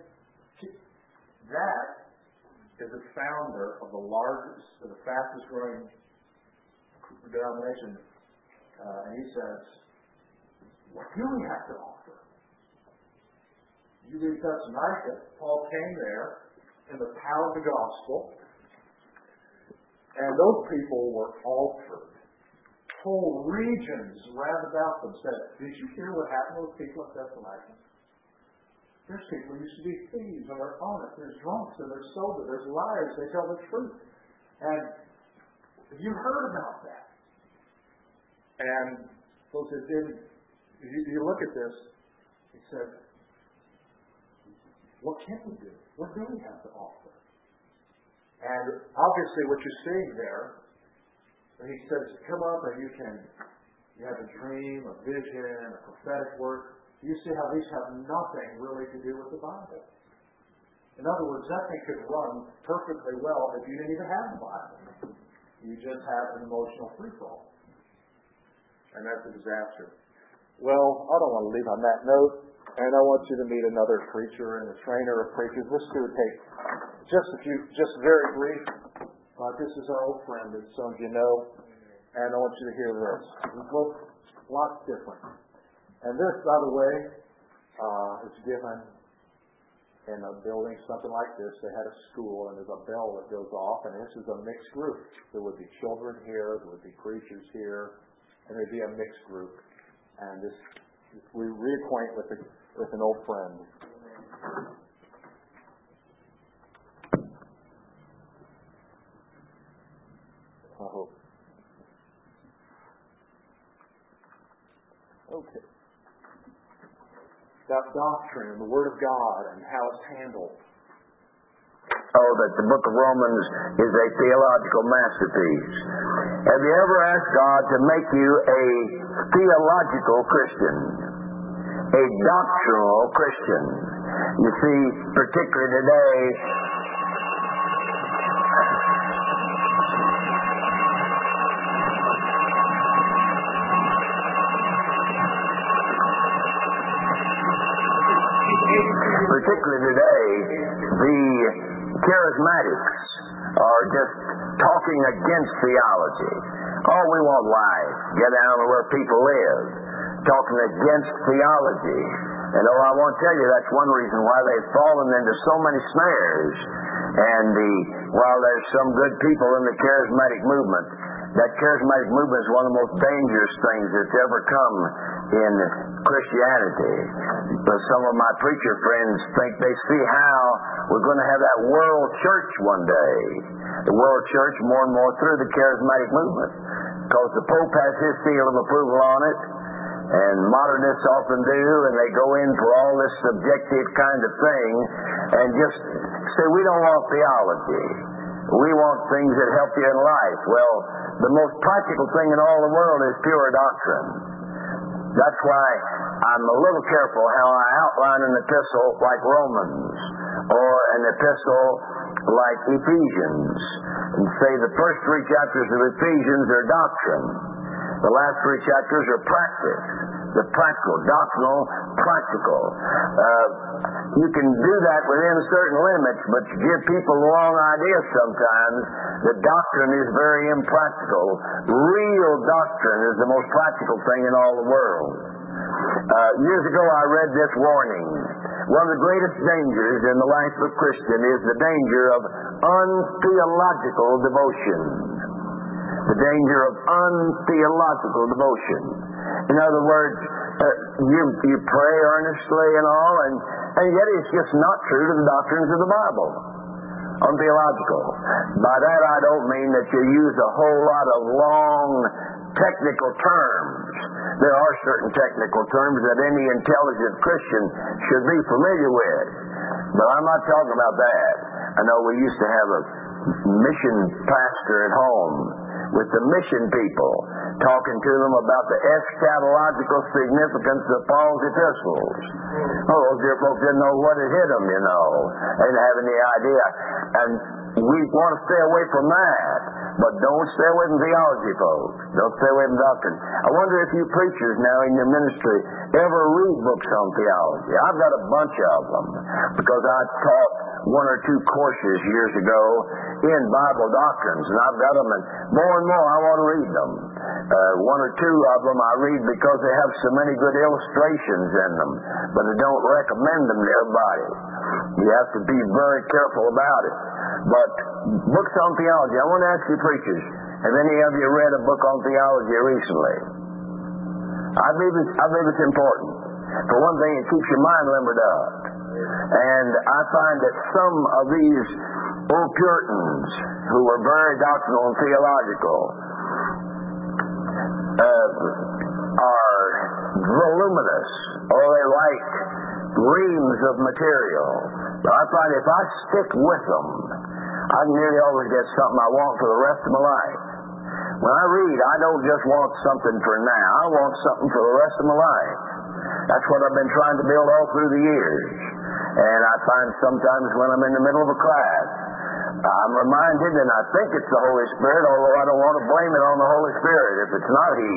that is the founder of the largest, of the fastest growing denomination, and he says, what do we have to offer? You read Thessalonica, Paul came there in the power of the gospel, and those people were altered. Whole regions round about them said, did you hear what happened with people at Thessalonica? There's people who used to be thieves, and they're honest, there's drunks, and they're sober, there's liars, they tell the truth. And have you heard about that? And folks, you look at this, he said, what can we do? What do we have to offer? And obviously what you're seeing there, he says, come up and you have a dream, a vision, a prophetic word. You see how these have nothing really to do with the Bible. In other words, that thing could run perfectly well if you didn't even have the Bible. You just have an emotional free-for-all. And that's a disaster. Well, I don't want to leave on that note, and I want you to meet another preacher and a trainer of preachers. This would take just very brief. This is our old friend that some of you know, and I want you to hear this. We look lots different. And this, by the way, is given in a building, something like this. They had a school, and there's a bell that goes off, and this is a mixed group. There would be children here, there would be preachers here, and there'd be a mixed group. And we reacquaint with an old friend. I hope. Okay. That doctrine and the Word of God and how it's handled. Oh, that the book of Romans is a theological masterpiece. Have you ever asked God to make you a theological Christian? A doctrinal Christian? You see, particularly today, the charismatics are just talking against theology. Oh, we want life. Get down to where people live. Talking against theology. And I want to tell you, that's one reason why they've fallen into so many snares. And while there's some good people in the charismatic movement, that charismatic movement is one of the most dangerous things that's ever come in Christianity. But some of my preacher friends think they see how we're going to have that world church one day. The world church more and more through the charismatic movement. Because the Pope has his seal of approval on it, and modernists often do, and they go in for all this subjective kind of thing, and just say, we don't want theology. We want things that help you in life. Well, the most practical thing in all the world is pure doctrine. That's why I'm a little careful how I outline an epistle like Romans or an epistle like Ephesians and say the first 3 chapters of Ephesians are doctrine. The last 3 chapters are practice. The practical, doctrinal, practical. You can do that within certain limits, but you give people the wrong idea sometimes. The doctrine is very impractical. Real doctrine is the most practical thing in all the world. Years ago I read this warning. One of the greatest dangers in the life of a Christian is the danger of untheological devotion. The danger of untheological devotion. In other words, you pray earnestly and all, and yet it's just not true to the doctrines of the Bible. Untheological. By that I don't mean that you use a whole lot of long technical terms. There are certain technical terms that any intelligent Christian should be familiar with. But I'm not talking about that. I know we used to have a mission pastor at home with the mission people, talking to them about the eschatological significance of Paul's epistles. Oh, those dear folks didn't know what had hit them, you know. They didn't have any idea. And we want to stay away from that. But don't stay away from theology, folks. Don't stay away from doctrine. I wonder if you preachers now in your ministry ever read books on theology. I've got a bunch of them because I taught one or two courses years ago in Bible doctrines, and I've got them, and more I want to read them. One or two of them I read because they have so many good illustrations in them, but I don't recommend them to everybody. You have to be very careful about it. But books on theology, I want to ask you preachers, have any of you read a book on theology recently? I believe it's important. For one thing, it keeps your mind limbered up. And I find that some of these old Puritans who were very doctrinal and theological are voluminous, or they write reams of material. But I find if I stick with them, I can nearly always get something I want for the rest of my life. When I read, I don't just want something for now. I want something for the rest of my life. That's what I've been trying to build all through the years. And I find sometimes when I'm in the middle of a class, I'm reminded, and I think it's the Holy Spirit, although I don't want to blame it on the Holy Spirit if it's not He,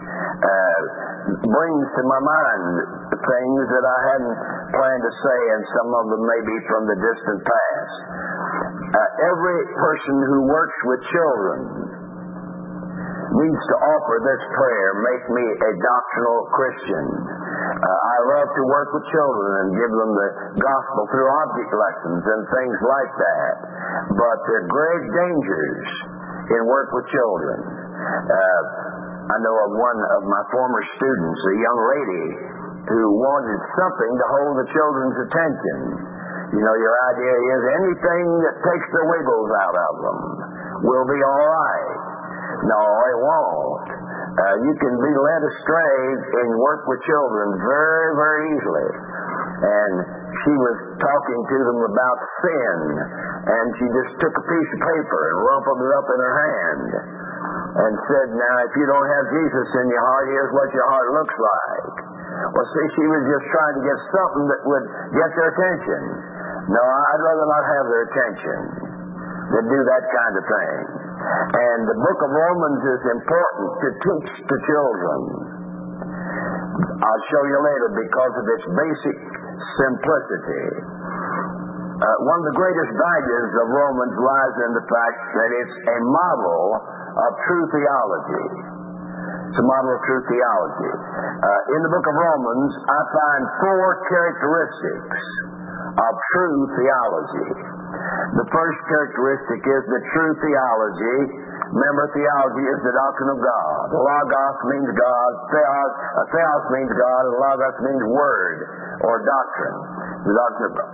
brings to my mind things that I hadn't planned to say, and some of them may be from the distant past. Every person who works with children needs to offer this prayer: make me a doctrinal Christian. I love to work with children and give them the gospel through object lessons and things like that. But there are great dangers in work with children. I know of one of my former students, a young lady, who wanted something to hold the children's attention. You know, your idea is anything that takes the wiggles out of them will be all right. No, it won't. You can be led astray in work with children very, very easily. And she was talking to them about sin, and she just took a piece of paper and rumpled it up in her hand and said, now, if you don't have Jesus in your heart, here's what your heart looks like. Well, see, she was just trying to get something that would get their attention. No, I'd rather not have their attention than do that kind of thing. And the book of Romans is important to teach to children. I'll show you later because of its basic simplicity. One of the greatest values of Romans lies in the fact that it's a model of true theology. It's a model of true theology. In the book of Romans, I find 4 characteristics of true theology. The first characteristic is that true theology, remember, theology is the doctrine of God. Logos means God, theos means God, and logos means word or doctrine. The doctrine of God.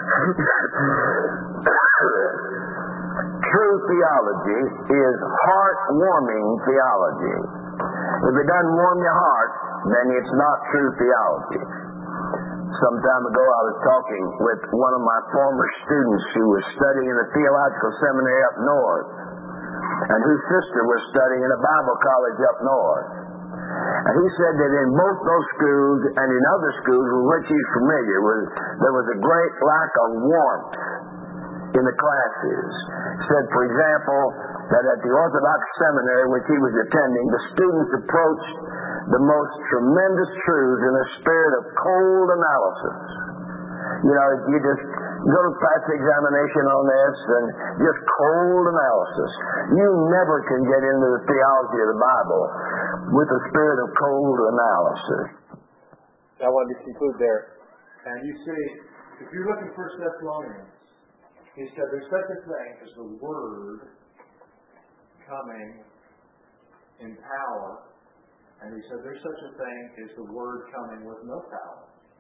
True theology is heart-warming theology. If it doesn't warm your heart, then it's not true theology. Some time ago, I was talking with one of my former students who was studying in a theological seminary up north, and whose sister was studying in a Bible college up north. And he said that in both those schools and in other schools with which he's familiar with, there was a great lack of warmth in the classes. He said, for example, that at the Orthodox seminary which he was attending, the students approached the most tremendous truths in a spirit of cold analysis. You know, you just go to pass the examination on this and just cold analysis. You never can get into the theology of the Bible with a spirit of cold analysis. I wanted to conclude there. And you see, If you look in 1 Thessalonians, he said there's such a thing as the Word coming in power, and he said there's such a thing as the Word coming with no power.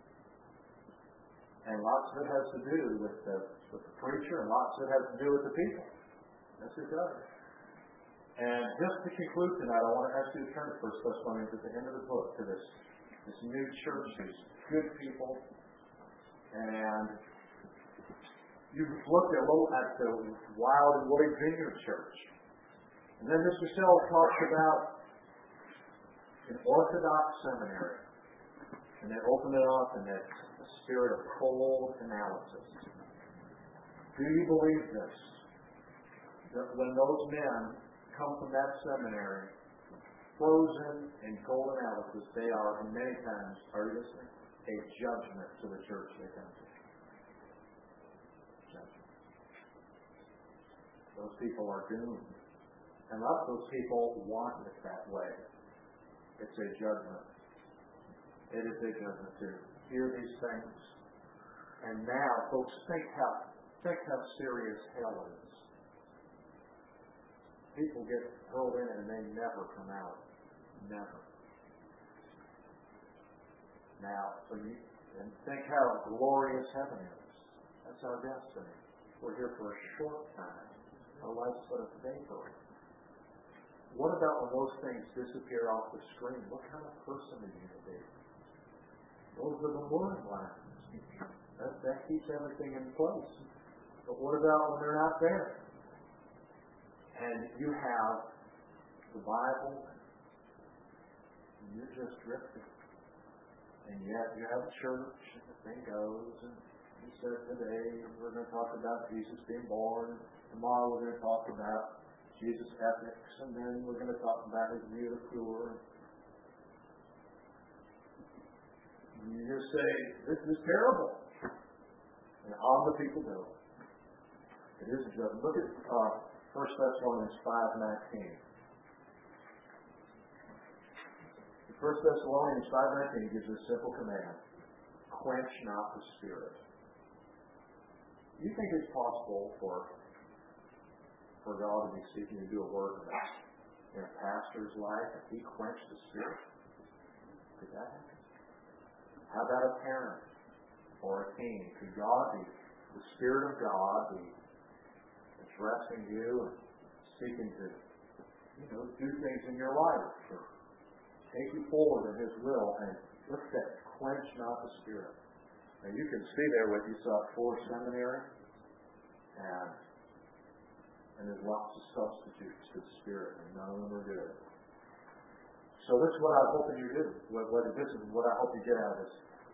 And lots of it has to do with the preacher, and lots of it has to do with the people. Yes, it does. And just to conclude tonight, I want to ask you to turn to 1 Thessalonians at the end of the book to this new church, these good people. And you've looked a little at the Wild and Woolly Vineyard Church. And then Mr. Sell talks about an Orthodox seminary. And they open it up and it's a spirit of cold analysis. Do you believe this? That when those men come from that seminary, frozen in cold analysis, they are, in many times, are you listening? A judgment to the church they come to. Judgment. Those people are doomed. And lots of those people want it that way. It's a judgment. It is a judgment to hear these things. And now, folks, think how serious hell is. People get hurled in and they never come out. Never. Now, and think how glorious heaven is. That's our destiny. We're here for a short time. Our life's but a vapor. What about when those things disappear off the screen? What kind of person are you going to be? Those are the warning lines. That keeps everything in place. But what about when they're not there? And you have the Bible, and you're just drifting. And yet you have a church, and the thing goes, and you said today we're going to talk about Jesus being born, tomorrow we're going to talk about Jesus' ethics, and then we're going to talk about his view of the poor. And you just say, this is terrible. And all the people do it. It is a judgment. Look at 1 Thessalonians 5:19. 1 Thessalonians 5:19 gives a simple command. Quench not the Spirit. Do you think it's possible for God to be seeking to do a work in a pastor's life if he quenched the Spirit? Could that happen? How about a parent or a teen? Could God be, the Spirit of God be addressing you and seeking to, do things in your life or take you forward in his will? And look at that, quench not the Spirit. And you can see there what you saw at Ford Seminary, and there's lots of substitutes to the Spirit, and none of them are good. So this is what I'm hoping you do. This is what I hope you get out of this.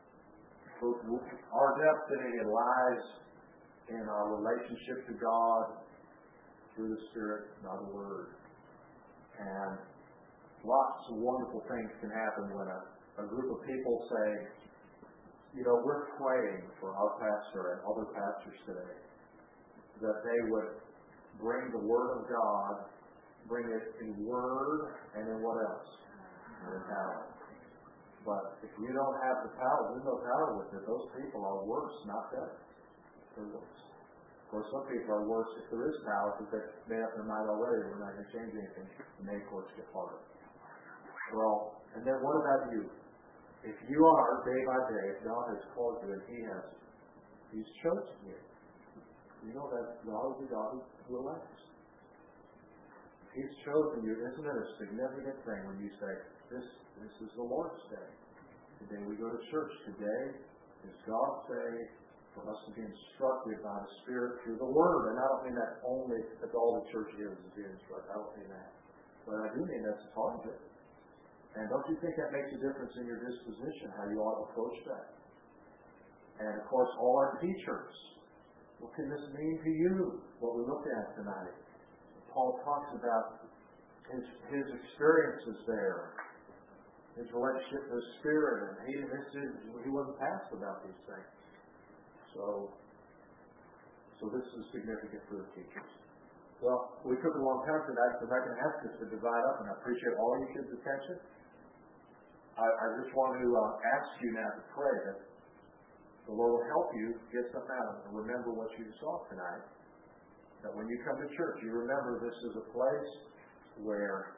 Our destiny lies in our relationship to God through the Spirit, not the Word. And lots of wonderful things can happen when a group of people say, we're praying for our pastor and other pastors today, that they would bring the Word of God, bring it in word and in what else? And in power. But if you don't have the power, there's no power with it. Those people are worse, not better. They're worse. Of course, some people are worse if there is power, because they've made up their mind already, we're not going to change anything, and they, of course, get harder. Well, and then what about you? If you are, day by day, if God has called you and He's chosen you, you know that God is the God who elects. If He's chosen you, isn't it a significant thing when you say, this is the Lord's day. Today we go to church. Today is God's day for us to be instructed by the Spirit through the Word. And I don't mean that only that's all the church is being instructed. I don't mean that. But I do mean that's part of it. And don't you think that makes a difference in your disposition, how you ought to approach that? And of course, all our teachers. What can this mean to you? What we looked at tonight. Paul talks about his experiences there, his relationship to the Spirit, and he wasn't past about these things. So this is significant for the teachers. Well, we took a long time tonight, so I'm not going to ask us to divide up, and I appreciate all you kids' attention. I just want to ask you now to pray that The Lord will help you get something out of it. And remember what you saw tonight. That when you come to church, you remember this is a place where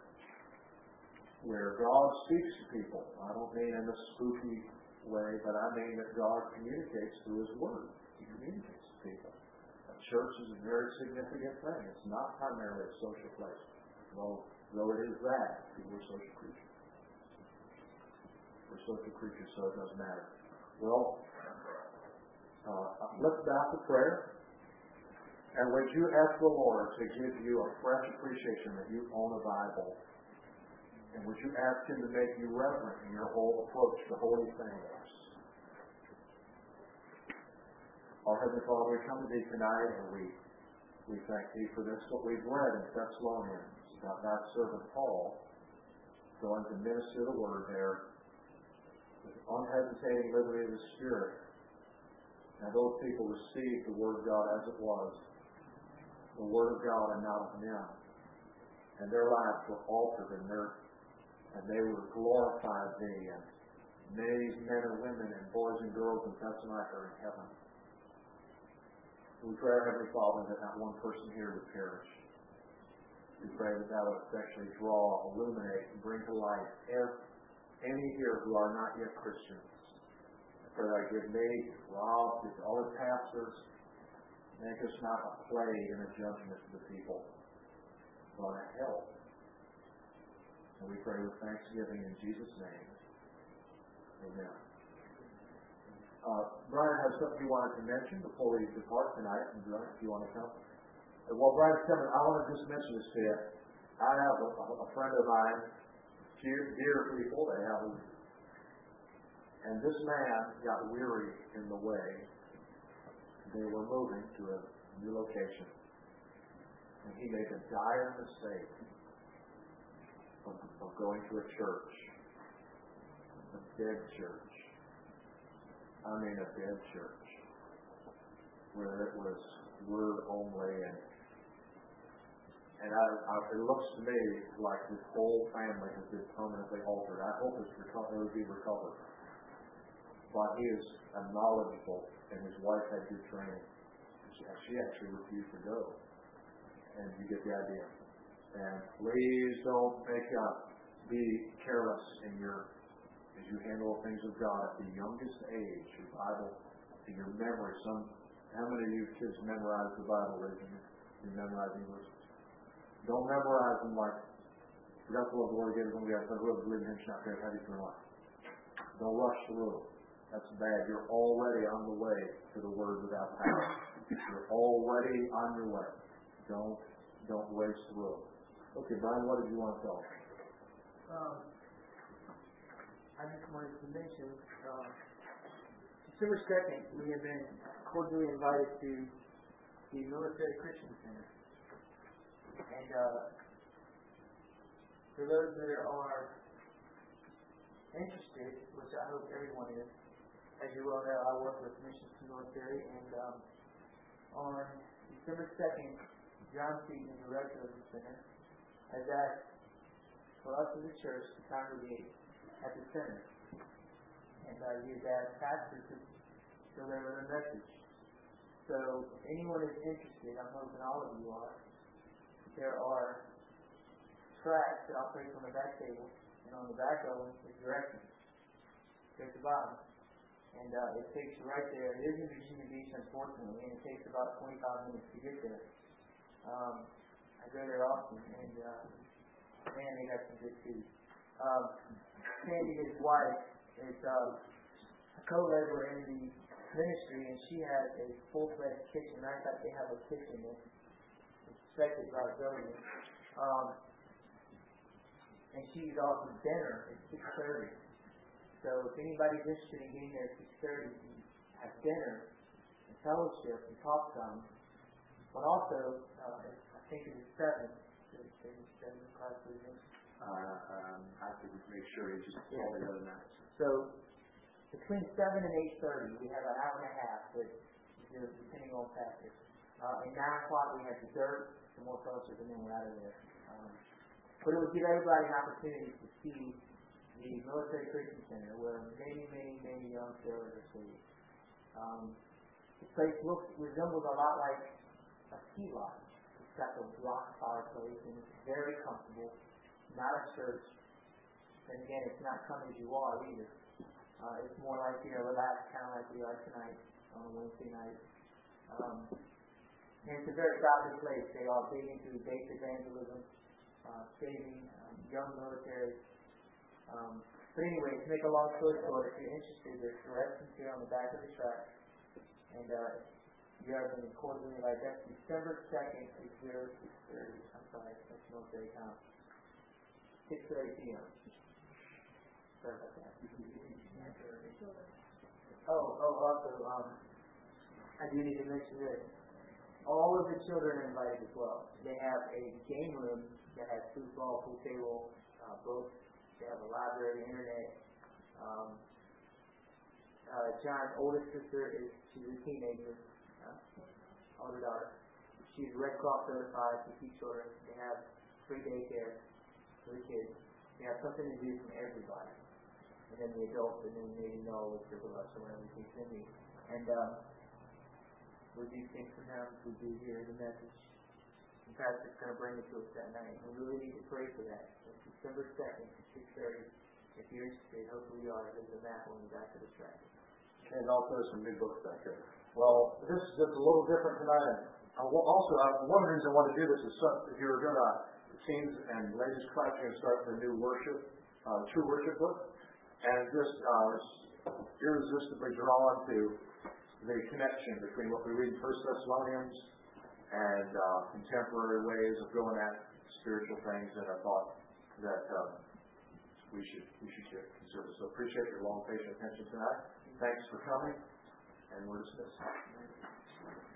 God speaks to people. I don't mean in a spooky way, but I mean that God communicates through His Word. He communicates to people. A church is a very significant thing. It's not primarily a social place. Though it is that, we're social creatures. We're social creatures, so it doesn't matter. Well, let's bow to prayer. And would you ask the Lord to give you a fresh appreciation that you own a Bible? And would you ask Him to make you reverent in your whole approach to holy things? Our Heavenly Father, we come to Thee tonight and we thank Thee for this, what we've read in Thessalonians about Thy servant Paul going to minister the Word there with unhesitating liberty of the Spirit. And those people received the Word of God as it was, the Word of God and not of men. And their lives were altered and they were glorified Thee. And many of these men and women and boys and girls in Thessalonica are in heaven. We pray, Heavenly Father, that not one person here would perish. We pray that Thou would especially draw, illuminate, and bring to light any here who are not yet Christians. I pray Thou give me, Rob, give all the pastors, make us not a plague and a judgment to the people, but a help. And we pray with thanksgiving in Jesus' name. Amen. Brian has something he wanted to mention before we depart tonight. And Brian, if you want to come. While Brian's coming, I want to just mention this to you. I have a friend of mine, dear people, and this man got weary in the way. They were moving to a new location. And he made a dire mistake of going to a church, a dead church. I mean a dead church, where it was Word only, and it looks to me like his whole family has been permanently altered. I hope it will be recovered. But he is knowledgeable, and his wife had good training. She actually refused to go, and you get the idea. And please don't be careless as you handle things of God at the youngest age. Your Bible, in your memory. How many of you kids memorize the Bible? You memorizing verses? Don't memorize them like, forgot the Lord gave us when we got whoever believed in Him shall not perish, have eternal life. Don't rush through. That's bad. You're already on the way to the Word without power. You're already on your way. Don't waste through. Okay, Brian, what did you want to tell us? I just wanted to mention, December 2nd, we have been cordially invited to the Military Christian Center. And for those that are interested, which I hope everyone is, as you well know, I work with Missions to Military, and on December 2nd, John Seaton, the director of the center, has asked for us as a church to congregate at the center. And he has asked pastors to deliver a message. So if anyone is interested, I'm hoping all of you are, there are tracts that I'll place on the back table, and on the back of them is directions. There's the bottom. And it takes you right there. It is in Virginia Beach, unfortunately, and it takes about 25 minutes to get there. I go there often, and man, they got some good food. Sandy, his wife, is a co-laborer in the ministry, and she has a full-fledged kitchen. Matter of fact, they have a kitchen that's inspected by the government. And she's offering dinner at 6:30. So if anybody's interested in getting there at 6:30, you have dinner and fellowship and talk some. But also, I think it is 7. I have to make sure you just tell the other night. So between 7 and 8:30, we have an hour and a half, but depending on factors. At 9 o'clock, we have dessert, some more fellowship, and then we're out of there. But it would give everybody an opportunity to see the Military Christian Center, where many, many, many young sailors are saved. The place resembles a lot like a ski lodge. It's got the rock fireplace and it's very comfortable. Not a church. And again, it's not come as you are either. It's more like, relaxed, kind of like we are tonight on a Wednesday night. And it's a very godly place. They are big into base evangelism, saving, young military. But anyway, to make a long story short, if you're interested, there's directions here on the back of the track. And you have been accordingly like that. December 2nd is 06:30. I'm sorry, that's military time. 6:30 p.m. Sorry about that. Also, I do need to mention this. All of the children are invited as well. They have a game room that has football, pool table, books. They have a library, internet. John's oldest sister she's a teenager, older daughter. She's Red Cross certified to teach children. They have free daycare for the kids. They have something to do from everybody. And then the adults, and then maybe Noah with Triple Us or whatever the case may be. And we do things for him. We do hear the message. And Pastor's going to bring it to us that night. We really need to pray for that. It's December 2nd, 6:30. If you're interested, hopefully you are. There's a map on the back of the track. And also some new books back here. Well, this is just a little different tonight. One reason I want to do this is if you were going to, it seems, and ladies' class, you're going to start the new worship, true worship book. And just irresistibly drawn to the connection between what we read in 1 Thessalonians and contemporary ways of going at spiritual things. And I thought that we should consider. So appreciate your long, patient attention tonight. Thanks for coming, and we're dismissed.